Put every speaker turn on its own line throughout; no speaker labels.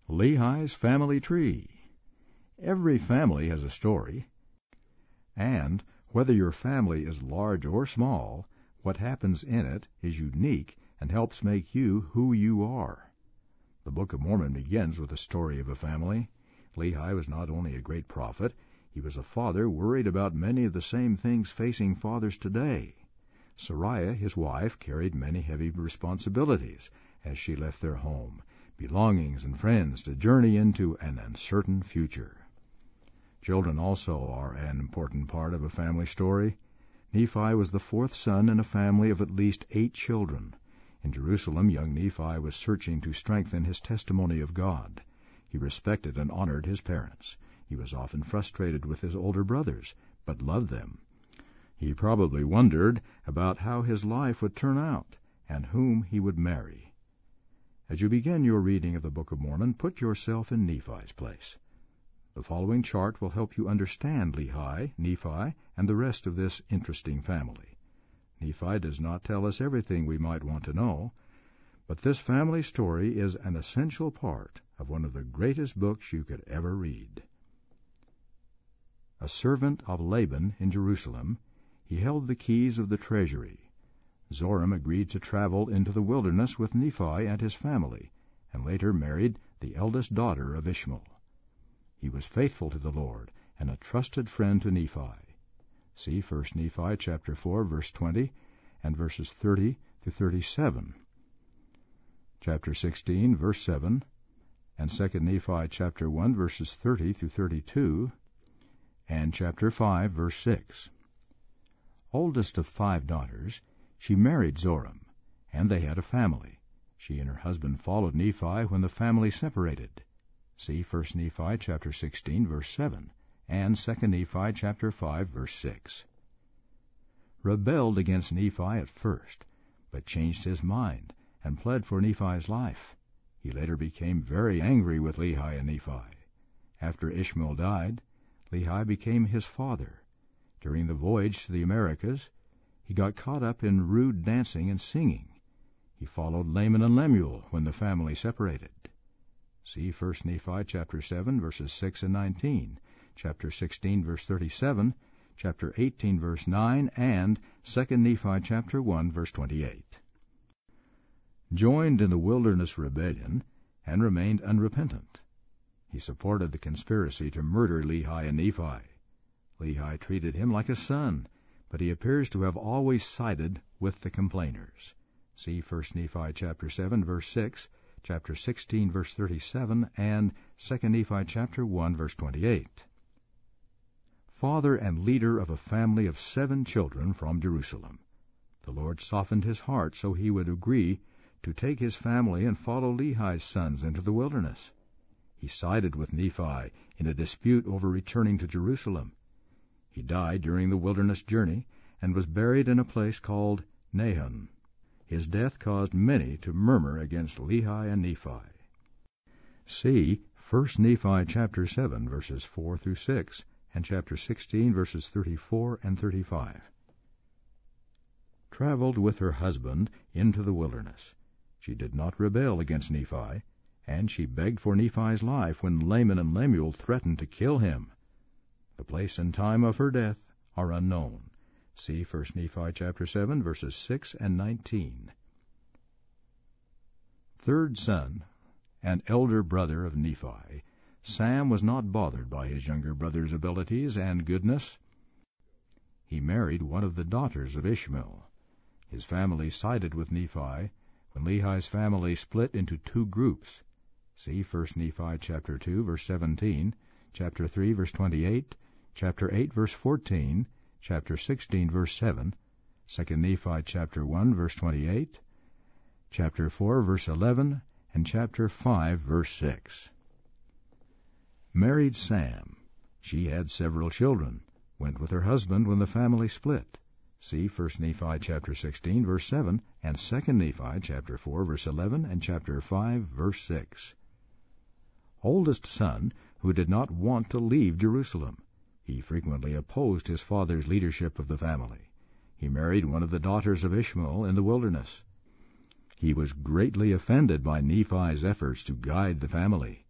Lehi's Family Tree. Every family has a story, and whether your family is large or small, what happens in it is unique and helps make you who you are. The Book of Mormon begins with the story of a family. Lehi was not only a great prophet, he was a father worried about many of the same things facing fathers today. Sariah, his wife, carried many heavy responsibilities as she left their home, belongings and friends to journey into an uncertain future. Children also are an important part of a family story. Nephi was the fourth son in a family of at least 8 children. In Jerusalem, young Nephi was searching to strengthen his testimony of God. He respected and honored his parents. He was often frustrated with his older brothers, but loved them. He probably wondered about how his life would turn out and whom he would marry. As you begin your reading of the Book of Mormon, put yourself in Nephi's place. The following chart will help you understand Lehi, Nephi, and the rest of this interesting family. Nephi does not tell us everything we might want to know, but this family story is an essential part of one of the greatest books you could ever read. A servant of Laban in Jerusalem, he held the keys of the treasury. Zoram agreed to travel into the wilderness with Nephi and his family, and later married the eldest daughter of Ishmael. He was faithful to the Lord and a trusted friend to Nephi. See 1 Nephi chapter 4, verse 20, and verses 30 to 37. Chapter 16, verse 7, and 2 Nephi chapter 1, verses 30 through 32, and chapter 5, verse 6. Oldest of 5 daughters, she married Zoram, and they had a family. She and her husband followed Nephi when the family separated. See 1 Nephi chapter 16, verse 7, and 2 Nephi chapter 5, verse 6. Rebelled against Nephi at first, but changed his mind and pled for Nephi's life. He later became very angry with Lehi and Nephi. After Ishmael died, Lehi became his father. During the voyage to the Americas, he got caught up in rude dancing and singing. He followed Laman and Lemuel when the family separated. See 1 Nephi chapter 7, verses 6 and 19, chapter 16, verse 37, chapter 18, verse 9, and 2 Nephi chapter 1, verse 28. Joined in the wilderness rebellion and remained unrepentant. He supported the conspiracy to murder Lehi and Nephi. Lehi treated him like a son, but he appears to have always sided with the complainers. See 1 Nephi chapter 7, verse 6, chapter 16, verse 37, and 2 Nephi chapter 1, verse 28. Father and leader of a family of 7 children from Jerusalem, the Lord softened his heart so he would agree to take his family and follow Lehi's sons into the wilderness. He sided with Nephi in a dispute over returning to Jerusalem. He died during the wilderness journey and was buried in a place called Nahon. His death caused many to murmur against Lehi and Nephi. See 1 Nephi chapter 7, verses 4 through 6, and chapter 16, verses 34 and 35. Traveled with her husband into the wilderness. She did not rebel against Nephi, and she begged for Nephi's life when Laman and Lemuel threatened to kill him. The place and time of her death are unknown. See 1 Nephi chapter 7, verses 6 and 19. Third son, and elder brother of Nephi, Sam was not bothered by his younger brother's abilities and goodness. He married one of the daughters of Ishmael. His family sided with Nephi when Lehi's family split into 2 groups. See 1 Nephi chapter 2, verse 17, chapter 3, verse 28, chapter 8, verse 14, chapter 16, verse 7, 2 Nephi chapter 1, verse 28, chapter 4, verse 11, and chapter 5, verse 6. Married Sam. She had several children, went with her husband when the family split. See 1 Nephi chapter 16, verse 7, and 2 Nephi chapter 4, verse 11, and chapter 5, verse 6. Oldest son who did not want to leave Jerusalem. He frequently opposed his father's leadership of the family. He married one of the daughters of Ishmael in the wilderness. He was greatly offended by Nephi's efforts to guide the family.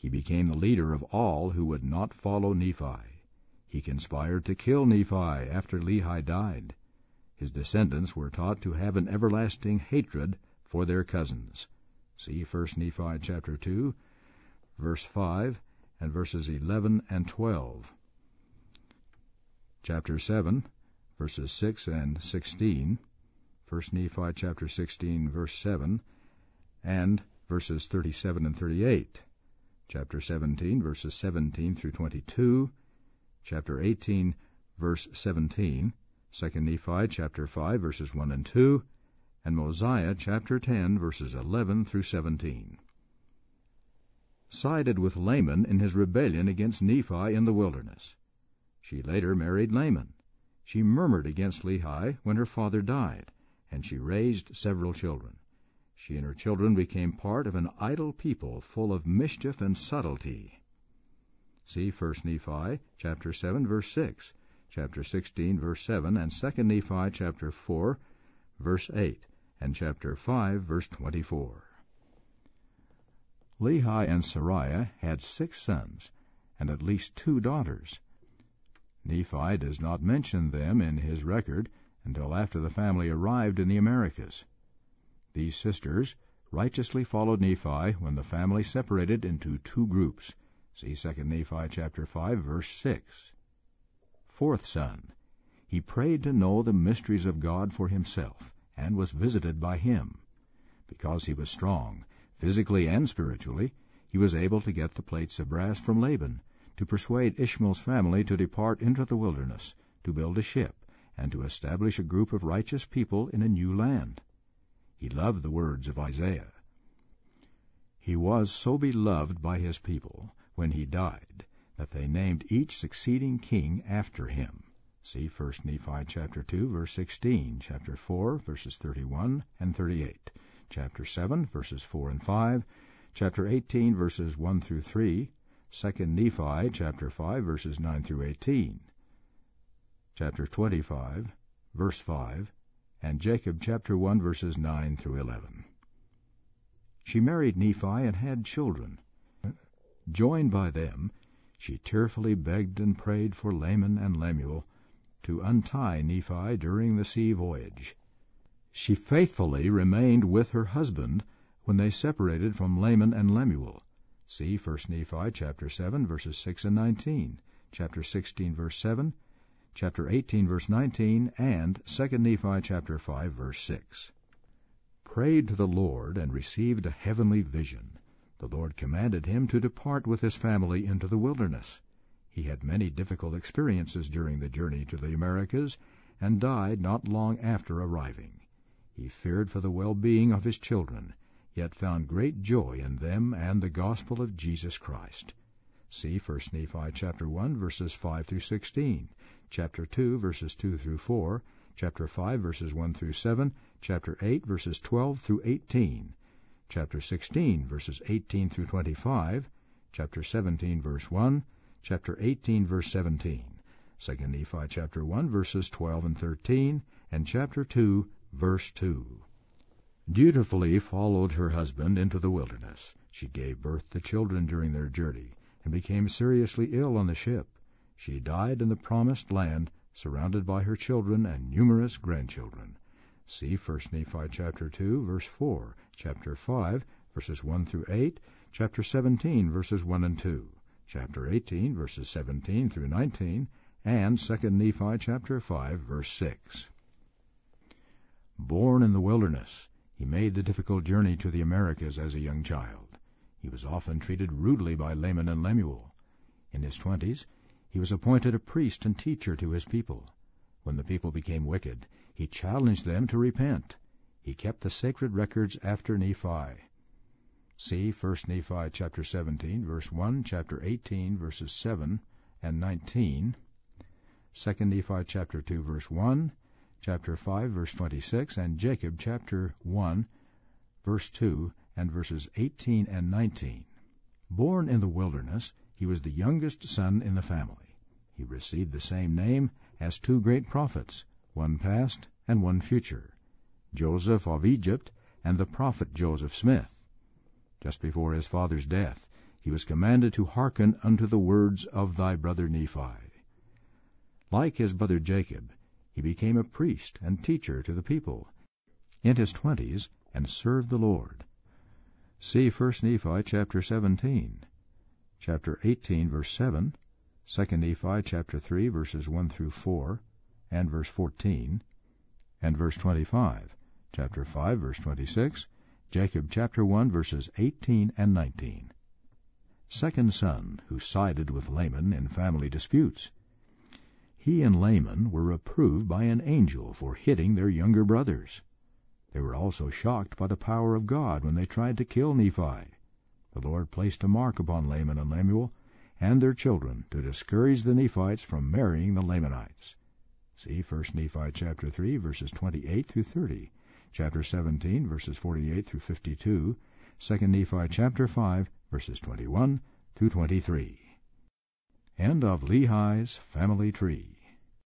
He became the leader of all who would not follow Nephi. He conspired to kill Nephi after Lehi died. His descendants were taught to have an everlasting hatred for their cousins. See 1 Nephi chapter 2, verse 5, and verses 11 and 12. Chapter 7, verses 6 and 16, 1 Nephi chapter 16, verse 7, and verses 37 and 38, chapter 17, verses 17 through 22, chapter 18, verse 17, 2 Nephi chapter 5, verses 1 and 2, and Mosiah chapter 10, verses 11 through 17. Sided with Laman in his rebellion against Nephi in the wilderness. She later married Laman. She murmured against Lehi when her father died, and she raised several children. She and her children became part of an idle people full of mischief and subtlety. See 1 Nephi chapter 7, verse 6, chapter 16, verse 7, and 2 Nephi chapter 4, verse 8, and chapter 5, verse 24. Lehi and Sariah had 6 sons and at least 2 daughters. Nephi does not mention them in his record until after the family arrived in the Americas. These sisters righteously followed Nephi when the family separated into 2 groups. See 2 Nephi chapter 5, verse 6. 4th son. He prayed to know the mysteries of God for himself, and was visited by him. Because he was strong, physically and spiritually, he was able to get the plates of brass from Laban, to persuade Ishmael's family to depart into the wilderness, to build a ship, and to establish a group of righteous people in a new land. He loved the words of Isaiah. He was so beloved by his people when he died that they named each succeeding king after him. See 1 Nephi chapter 2, verse 16, chapter 4, verses 31 and 38, chapter 7, verses 4 and 5, chapter 18, verses 1 through 3, 2 Nephi chapter 5, verses 9 through 18, chapter 25, verse 5, and Jacob chapter 1, verses 9 through 11. She married Nephi and had children. Joined by them, she tearfully begged and prayed for Laman and Lemuel to untie Nephi during the sea voyage. She faithfully remained with her husband when they separated from Laman and Lemuel. See 1 Nephi chapter 7, verses 6 and 19, chapter 16, verse 7, chapter 18, verse 19, and 2 Nephi chapter 5, verse 6. Prayed to the Lord and received a heavenly vision. The Lord commanded him to depart with his family into the wilderness. He had many difficult experiences during the journey to the Americas, and died not long after arriving. He feared for the well-being of his children, yet found great joy in them and the gospel of Jesus Christ. See 1 Nephi chapter 1, verses 5 through 16, chapter 2, verses 2 through 4, chapter 5, verses 1 through 7, chapter 8, verses 12 through 18, chapter 16, verses 18 through 25, chapter 17, verse 1, chapter 18, verse 17, 2 Nephi chapter 1, verses 12 and 13, and chapter 2, verse 2. Dutifully followed her husband into the wilderness. She gave birth to children during their journey, and became seriously ill on the ship. She died in the promised land, surrounded by her children and numerous grandchildren. See 1 Nephi chapter 2, verse 4, chapter 5, verses 1 through 8, chapter 17, verses 1 and 2, chapter 18, verses 17 through 19, and 2 Nephi chapter 5, verse 6. Born in the wilderness, he made the difficult journey to the Americas as a young child. He was often treated rudely by Laman and Lemuel. In his 20s, he was appointed a priest and teacher to his people. When the people became wicked, he challenged them to repent. He kept the sacred records after Nephi. See 1 Nephi chapter 17, verse 1, chapter 18, verses 7 and 19, 2 Nephi chapter 2, verse 1, chapter 5, verse 26, and Jacob chapter 1, verse 2, and verses 18 and 19. Born in the wilderness, he was the youngest son in the family. He received the same name as 2 great prophets, one past and one future, Joseph of Egypt and the prophet Joseph Smith. Just before his father's death, he was commanded to hearken unto the words of thy brother Nephi. Like his brother Jacob, he became a priest and teacher to the people in his 20s and served the Lord. See 1 Nephi chapter 17, chapter 18 verse 7, 2 Nephi chapter 3 verses 1 through 4 and verse 14, and verse 25, chapter 5 verse 26, Jacob chapter 1 verses 18 and 19. Second son who sided with Laman in family disputes. He and Laman were reproved by an angel for hitting their younger brothers. They were also shocked by the power of God when they tried to kill Nephi. The Lord placed a mark upon Laman and Lemuel and their children to discourage the Nephites from marrying the Lamanites. See 1 Nephi chapter 3 verses 28 through 30, chapter 17 verses 48 through 52, 2 Nephi chapter 5 verses 21 through 23. End of Lehi's family tree.